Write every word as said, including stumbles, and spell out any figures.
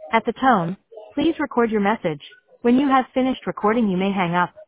At the tone, please record your message. When you have finished recording, you may hang up.